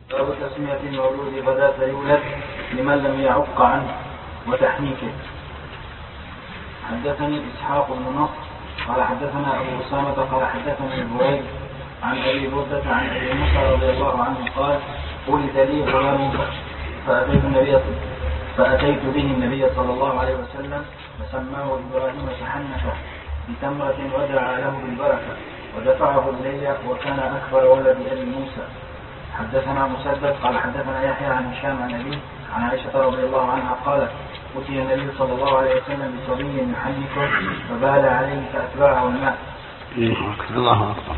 باب تسمية المولود غداة يولد لمن لم يعق عنه وتحنيكه. حدثني إسحاق بن نصر قال حدثنا أبو أسامة قال حدثني البريد عن أبي بردة عن أبي موسى رضي الله عنه قال ولد لي غلام فأتيت به النبي صلى الله عليه وسلم فسماه إبراهيم فحنكه بتمرة ودعا له بالبركة ودفعه إلي وكان أكبر ولد أبي موسى. حدثنا مسدد قال حدثنا يحيى عن هشام عن أبيه عن عائشة رضي الله عنها قالت أتي النبي صلى الله عليه وسلم بصبي يحنكه فبال عليه فأتبعه الماء. الله أكبر.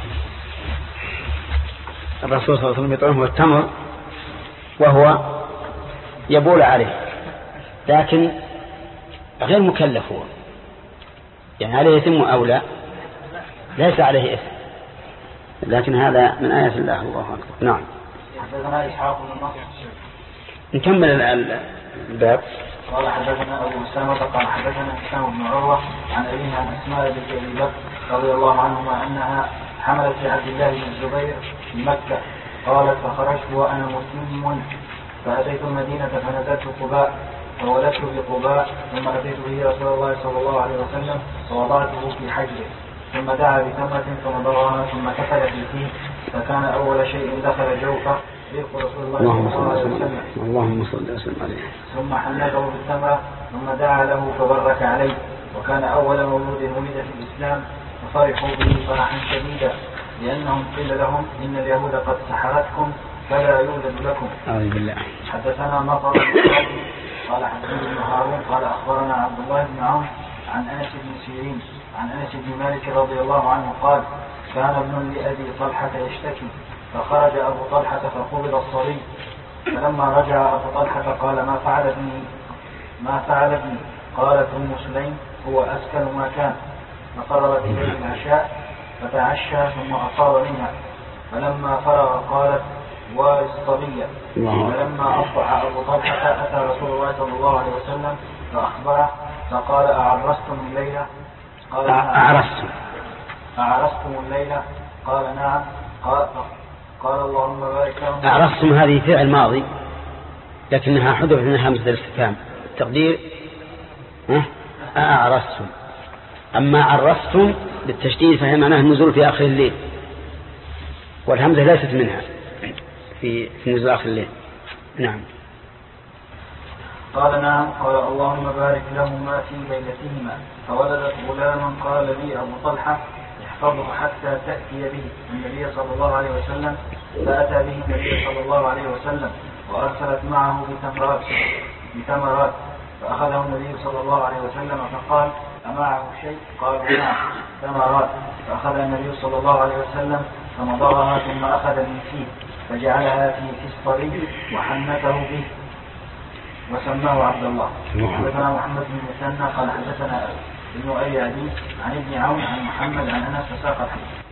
الرسول صلى الله عليه وسلم يطعمه التمر وهو يبول عليه لكن غير مكلف هو، يعني عليه إثم أو لا، ليس عليه إثم، لكن هذا من آيات الله. الله أكبر. نعم. حدثنا إسحاق بن نصر. نكمل الباب. قال حدثنا أبو أسامة قال حدثنا هشام بن عروة عن أبيه عن أسماء بنت أبي بكر رضي الله عنهما أنها حملت في عبد الله بن الزبير في مكة. قالت فخرجت وأنا مسلم فأتيت المدينة فنزلت قباء فولدت بقباء ثم أتيت به رسول الله صلى الله عليه وسلم فوضعته في حجره ثم دعا بتمرة فمضغها ثم كفل فيه فكان أول شيء دخل جوفه ريق رسول الله صلى الله عليه وسلم. اللهم صل وسلم عليه. ثم حنكه بالتمرة ثم دعا له فبرك عليه وكان أول مولود ولد في الإسلام ففرحوا به فرحا شديدا لأنهم قيل لهم إن اليهود قد سحرتكم فلا يولد لكم. أعوذ بالله. حدثنا مطر قال حدثنا ابن هارون قال أخبرنا عبد الله بن عون عن أنس بن سيرين عن أنس بن مالك رضي الله عنه قال كان ابن لأبي طلحة يشتكي فخرج أبو طلحة فقبض الصبي فلما رجع أبو طلحة قال ما فعل ابني قالت أم سليم هو أسكن ما كان فقربت إليه العشاء فتعشى ثم أفاض منها فلما فرغ قالت والصبي. فلما أصبح أبو طلحة أتى رسول الله صلى الله عليه وسلم فأخبره فقال أعرستم الليلة؟ قال أعرستم الليلة؟ قال نعم. قال اللهم بارك لهم. أعرستم هذه فعل ماضي لكنها حذف منها همزة الاستفهام التقدير أعرستم. أما عرستم بالتشديد فهي معناه النزول في آخر الليل والهمزة ليست منها في نزول آخر الليل. نعم. قال نعم. قال اللهم بارك لهما في ليلتهما فولدت غلام قال لي أبو طلحة احفظه حتى تأتي به النبي صلى الله عليه وسلم فأتى به النبي صلى الله عليه وسلم وأرسلت معه بتمرات فأخذه النبي صلى الله عليه وسلم فقال أمعه شيء؟ قالوا نعم تمرات. فأخذ النبي صلى الله عليه وسلم فمضغها ثم أخذ من فيه فجعلها في الصبي وحنكه به وسماه عبد الله. حدثنا محمد بن مثنى قال حدثنا ابن أبي عدي عن ابن عون عن محمد عن أنس فساق الحديث.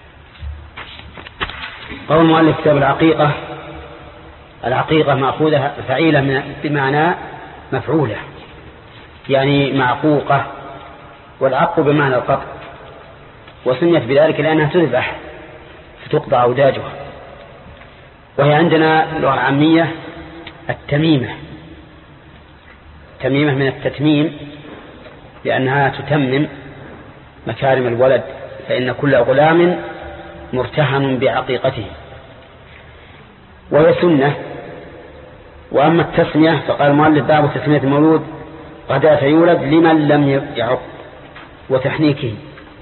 قول مؤلف كتاب العقيقة مأخوذة فعيلة بمعنى مفعولة يعني معقوقة والعق بمعنى القطع وسميت بذلك لأنها تذبح فتقطع أوداجها. وهي عندنا اللغة العامية التميمة من التتميم لأنها تتمم مكارم الولد فإن كل غلام مرتهن بعقيقته وهي سنة. وأما التسمية فقال المؤلف باب تسمية المولود غداة يولد لمن لم يعق وتحنيكه.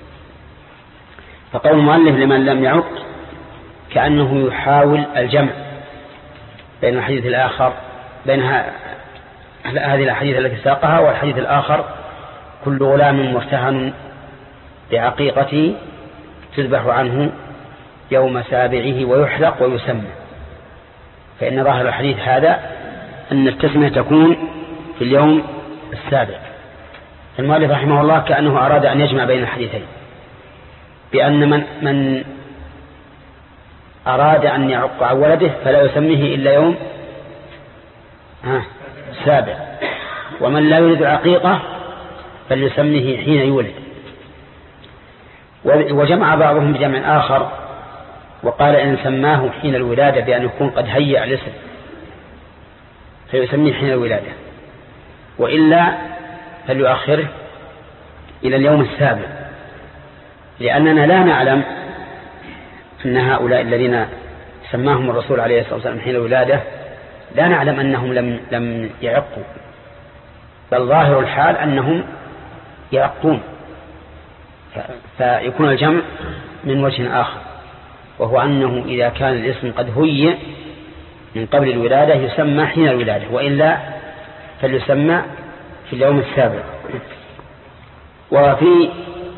فقول المؤلف لمن لم يعق كأنه يحاول الجمع بين الحديث الآخر بين هذه الأحاديث التي ساقها والحديث الآخر كل غلام مرتهن بعقيقته تذبح عنه يوم سابعه ويحلق ويسمى. فإن ظاهر الحديث هذا أن التسمية تكون في اليوم السابع. المؤلف رحمه الله كأنه أراد أن يجمع بين الحديثين بأن من أراد أن يعق عن ولده فلا يسميه إلا يوم السابع ومن لا يريد العقيقة فليسميه حين يولد. وجمع بعضهم بجمع آخر وقال إن سماه حين الولادة بأن يكون قد هيأ الاسم فيسميه حين الولادة، وإلا فليؤخره إلى اليوم السابع، لأننا لا نعلم أن هؤلاء الذين سماهم الرسول عليه الصلاة والسلام حين الولادة لا نعلم أنهم لم يعقوا، بل ظاهر الحال أنهم يعقون، فيكون الجمع من وجه آخر، وهو أنه إذا كان الاسم قد هيئ من قبل الولادة يسمى حين الولادة، وإلا فليسمى في اليوم السابع. وفي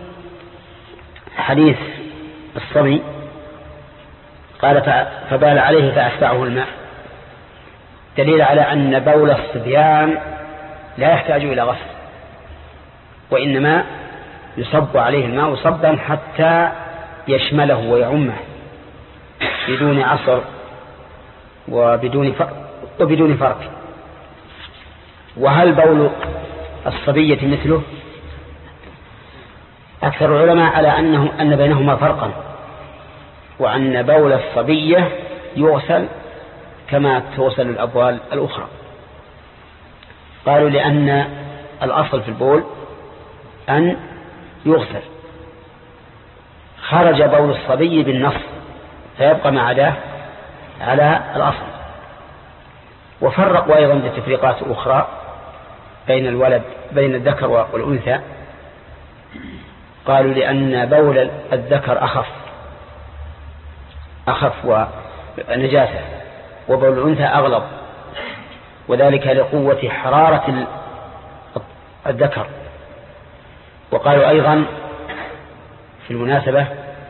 حديث الصبي قال فبال عليه فأتبعه الماء، دليل على أن بول الصبيان لا يحتاج إلى غسل، وإنما يصب عليه الماء صبا حتى يشمله ويعمه بدون عصر وبدون فرق. وهل بول الصبية مثله؟ أكثر العلماء على أن بينهما فرقا، وأن بول الصبية يغسل كما تغسل الأبوال الأخرى. قالوا لأن الأصل في البول أن يغسل، خرج بول الصبي بالنص فيبقى ما عداه على الأصل. وفرقوا أيضا بتفريقات أخرى بين الذكر والأنثى، قالوا لأن بول الذكر أخف ونجاسة، وبول الأنثى أغلظ، وذلك لقوة حرارة الذكر. وقالوا أيضا في المناسبة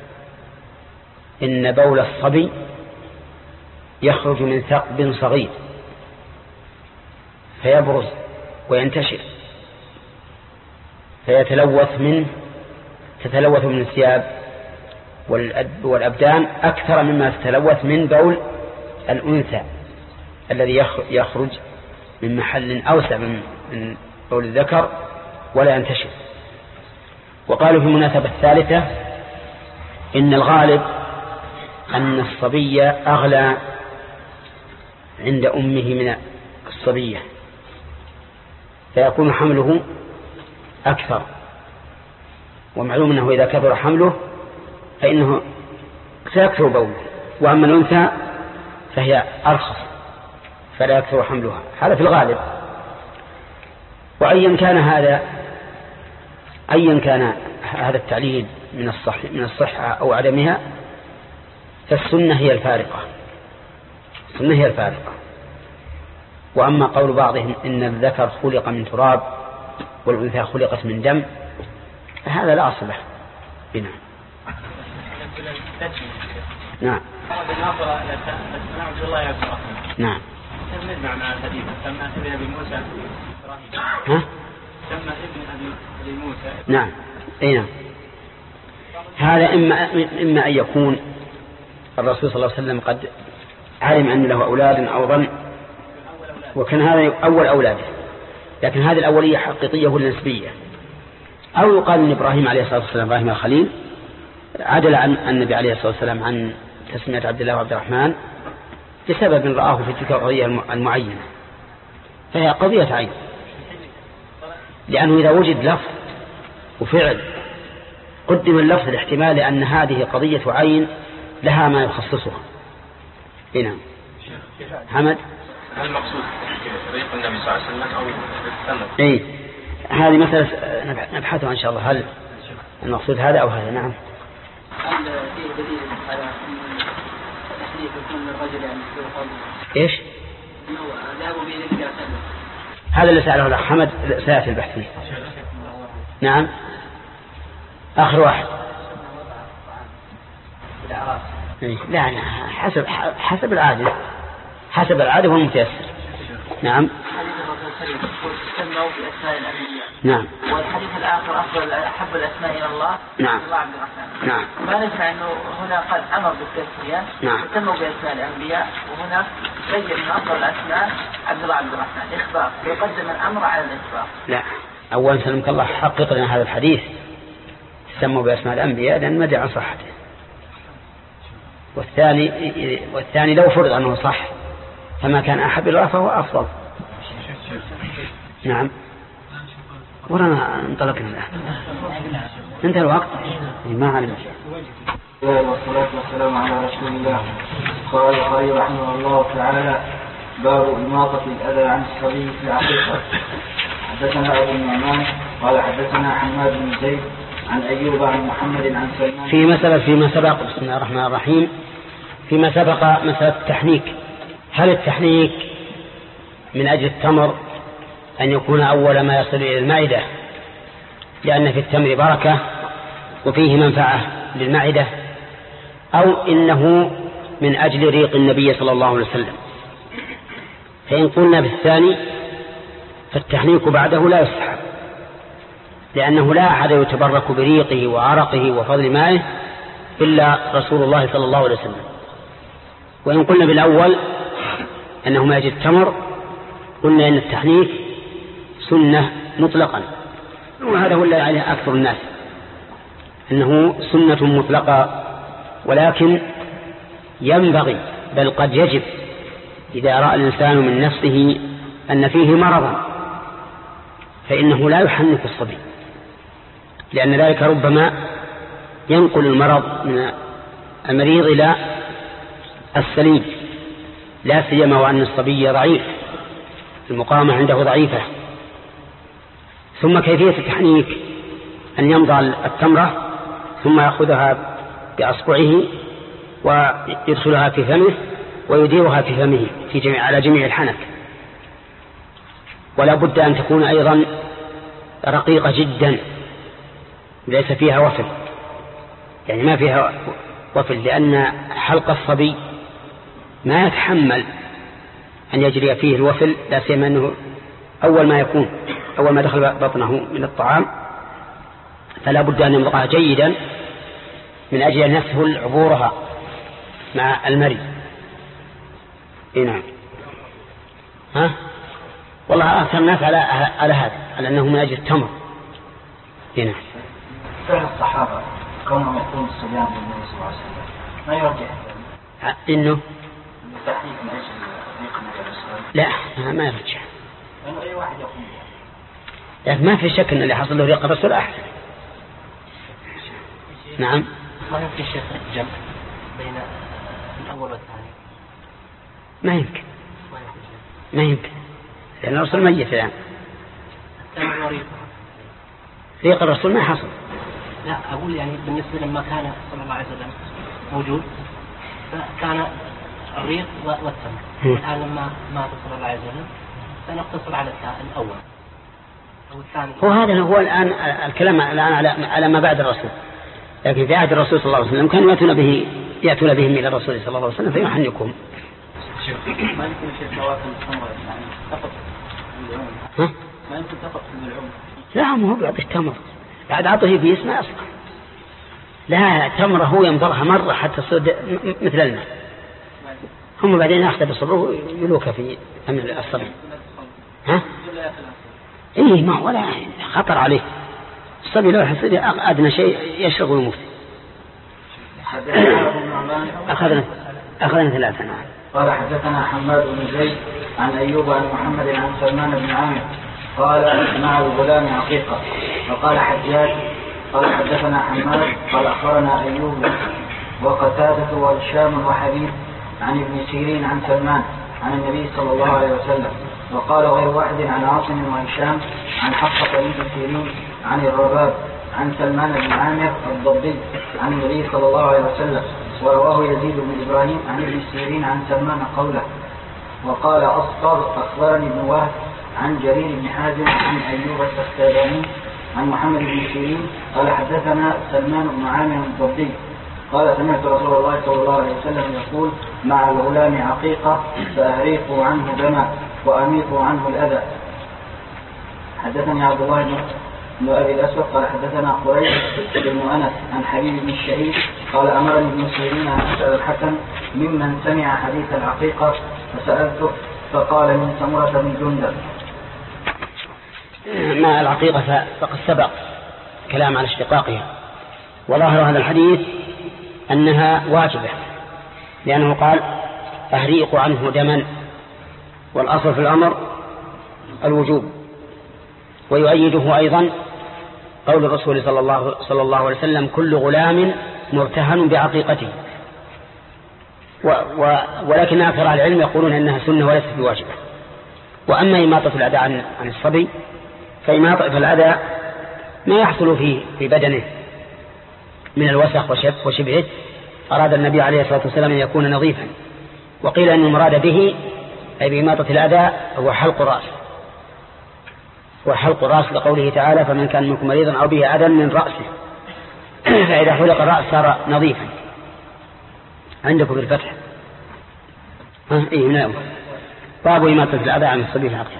إن بول الصبي يخرج من ثقب صغير فيبرز وينتشر تتلوث من الثياب والأبدان أكثر مما تتلوث من بول الأنثى الذي يخرج من محل أوسع من بول الذكر ولا ينتشر. وقالوا في المناسبة الثالثة إن الغالب أن الصبي أغلى عند أمه من الصبية، فيكون حمله أكثر، ومعلوم أنه إذا كثر حمله فإنه سيكثر بوله، وأما الأنثى فهي أرخص فلا يكثر حملها، هذا في الغالب. وأيا كان هذا التعليل من الصحة أو عدمها، فالسنة هي الفارقة. وأما قول بعضهم إن الذكر خلق من تراب والأنثى خلقت من دم، هذا لا أصل له. بنا نعم نعم معنى الحديث سمى ابن أبي موسى سمى ابن أبي موسى. نعم أي نعم. هذا إما أن يكون الرسول صلى الله عليه وسلم قد علم أن له أولاد أو ظن، وكان هذا أول أولاده، لكن هذه الأولية حقيقية ولا نسبية. أو يقال أن إبراهيم عليه الصلاة والسلام إبراهيم الخليل عدل عن النبي عليه الصلاة والسلام عن تسمية عبد الله وعبد الرحمن بسبب رآه في تلك القضية المعينة، فهي قضية عين، لأنه إذا وجد لفظ وفعل قدم اللفظ الاحتمال لأن هذه قضية عين لها ما يخصصها. هنا حمد هل المقصود طريق النبي صلى الله عليه وسلم أو السنة؟ إيه هذه مسألة نبحثها إن شاء الله، هل المقصود هذا أو هذا. نعم. هل فيه دليل على تحديث يكون للرجل يعني إيش؟ هذا اللي سأله الأخ حمد سيأتي البحث فيه. نعم آخر واحد. لا حسب العادة والمتيسر. نعم. سموا بأسماء الأنبياء. نعم. والحديث الآخر أفضل أحب الأسماء إلى الله. نعم. الله عبد الرحمن. نعم. ما نسمع إنه هنا قد أمر بالتسمية. نعم. سموا بأسماء الأنبياء، وهنا بين من أفضل الأسماء عبد الله عبد الرحمن إخبار، يقدم الأمر على الإخبار. لا، أولا سلمك الله حقق لنا هذا الحديث سموا بأسماء الأنبياء لأن مدى عن صحته. والثاني لو فرض أنه صح فما كان أحب الله فهو أفضل، نعم ورانا انطلقنا الآن انتهى الوقت ما علم. والصلاة والسلام على رسول الله. قال البخاري رحمه الله تعالى: باب إماطة الأذى عن الصبي في العقيقة. حدثنا أبو النعمان قال حدثنا حماد بن زيد عن أيوب عن محمد عن سلمان. فيما سبق بسم الله الرحمن الرحيم. فيما سبق مسألة التحنيك. هل التحنيك من أجل التمر أن يكون أول ما يصل إلى المعدة لأن في التمر بركة وفيه منفعة للمعدة، أو إنه من أجل ريق النبي صلى الله عليه وسلم؟ فإن قلنا بالثاني فالتحنيك بعده لا يستحب، لأنه لا أحد يتبرك بريقه وعرقه وفضل مائه إلا رسول الله صلى الله عليه وسلم. وإن قلنا بالأول أنه ما يجد التمر قلنا أن التحنيك سنة مطلقا، وهذا هو اللي عليه أكثر الناس أنه سنة مطلقة، ولكن ينبغي بل قد يجب إذا رأى الإنسان من نفسه أن فيه مرضا فإنه لا يحنك الصبي، لأن ذلك ربما ينقل المرض من المريض إلى السليم، لا سيما وأن الصبي ضعيف، المقاومة عنده ضعيفة. ثم كيفية التحنيك أن يمضغ التمرة ثم يأخذها بأصبعه ويدخلها في فمه ويديرها في فمه على جميع الحنك، ولا بد أن تكون أيضا رقيقة جدا ليس فيها وفل، يعني ما فيها وفل، لأن حلق الصبي ما يتحمل أن يجري فيه الوفل، لا سيما أنه أول ما دخل بطنه من الطعام، فلا بد أن يمضغها جيدا من أجل أن يسهل عبورها مع المري. نعم. والله أكثر الناس على هذا، على أنه من أجل التمر. نعم. فعل الصحابة كونهم يكون الصبيان للنبي صلى الله عليه وسلم ما يرجع إنه التحقيق من أجل ريق النبي صلى الله عليه وسلم. لا ما يرجع، لأنه أي واحد يقوم لكن ما في شك أن اللي حصل له ريق الرسول أحسن. نعم. ما يمكن شيء الجمع بين الأول والثاني؟ ما يمكن لأن الرسول ميت الآن. ريق الرسول ما حصل. لا أقول يعني بالنسبة لما كان صلى الله عليه وسلم موجود كان الريق والتمر، الآن لما مات صلى الله عليه وسلم سنقتصر على الأول أو الثاني. هذا هو الآن الكلام الآن على ما بعد الرسول، لكن في عهد الرسول صلى الله عليه وسلم كانوا يأتون بهم إلى الرسول صلى الله عليه وسلم فيحنكهم. ما يمكن شيء توافل التمر يعني فقط بالعمر. ما يمكن فقط بالعمر. لا ما هو بيعطي التمر بعد عطه في اسمه أصلا. لا تمره هو يمضغها مرة حتى تصير مثل الماء، هم بعدين يأخذ بصبره يلوك في أمن الصبي. إيه ما ولا خطر عليه الصبي لو يصير أدنى شيء يشرب ويموت. أخذنا ثلاثة. نعم. قال حدثنا حماد بن زيد عن أيوب عن محمد عن سلمان بن عامر قال مع الغلام عقيقة. وقال حجاج قال حدثنا حماد قال أخبرنا أيوب وقتادة وهشام وحبيب عن ابن سيرين عن سلمان عن النبي صلى الله عليه وسلم. وقال غير واحد عن عاصم وهشام عن حفصة بنت سيرين عن الرباب عن سلمان بن عامر الضبي عن النبي صلى الله عليه وسلم. ورواه يزيد بن إبراهيم عن ابن سيرين عن سلمان قوله. وقال أصفر أخبرني ابن وهب عن جرير بن حازم عن أيوب السختياني عن محمد بن سيرين قال حدثنا سلمان بن عامر الضبي قال سمعت رسول الله صلى الله عليه وسلم يقول مع الغلام عقيقة فأهريقوا عنه دما وأميطوا عنه الأذى. حدثني عبد الله بن أبي الأسود قال حدثنا قريش بن أنس عن حبيب بن الشهيد قال أمرني ابن سيرين أن أسأل الحكم ممن سمع حديث العقيقة فسألته فقال من سمرة بن جندب. مع العقيقة فقد سبق كلام على اشتقاقها، وظاهر هذا الحديث أنها واجبة، لأنه قال أهريق عنه دما، والأصل في الأمر الوجوب، ويؤيده أيضا قول الرسول صلى الله عليه وسلم: كل غلام مرتهن بعقيقته. ولكن أكثر أهل العلم يقولون أنها سنة وليست بواجبة. وأما إماطة الأذى عن الصبي فإماطة الأذى ما يحصل في بدنه من الوسخ وشبهه أراد النبي عليه الصلاة والسلام أن يكون نظيفا. وقيل أن المراد به أي بإماطة الأذى هو حلق الرأس، وحلق الرأس لقوله تعالى: فمن كان منكم مريضا أو به أذى من رأسه، فإذا حلق الرأس صار نظيفا. عندكم بالفتح إيه نعم. باب إماطة الأذى عن الصبي في حقه.